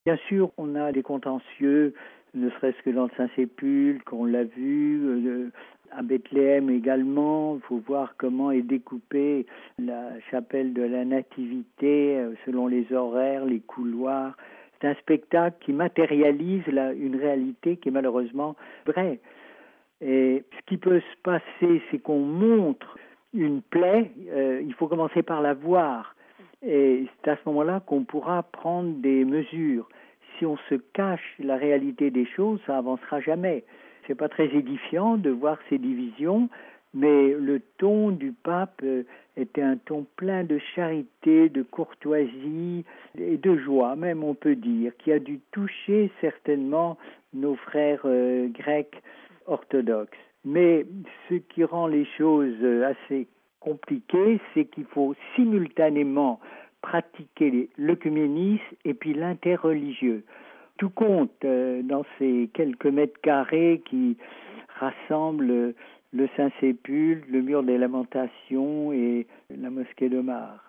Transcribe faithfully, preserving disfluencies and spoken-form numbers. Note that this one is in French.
Bien sûr, on a des contentieux, ne serait-ce que dans le Saint-Sépulcre, on l'a vu, euh, à Bethléem également. Il faut voir comment est découpée la chapelle de la Nativité euh, selon les horaires, les couloirs. C'est un spectacle qui matérialise la, une réalité qui est malheureusement vraie. Et ce qui peut se passer, c'est qu'on montre une plaie, euh, il faut commencer par la voir. Et c'est à ce moment-là qu'on pourra prendre des mesures. Si on se cache la réalité des choses, ça avancera jamais. C'est pas très édifiant de voir ces divisions, mais le ton du pape était un ton plein de charité, de courtoisie et de joie, même on peut dire, qui a dû toucher certainement nos frères euh, grecs orthodoxes. Mais ce qui rend les choses assez compliquées, c'est qu'il faut simultanément pratiquer l'œcuménisme et puis l'interreligieux. Tout compte euh, dans ces quelques mètres carrés qui rassemblent le Saint-Sépulcre, le mur des Lamentations et la mosquée d'Omar.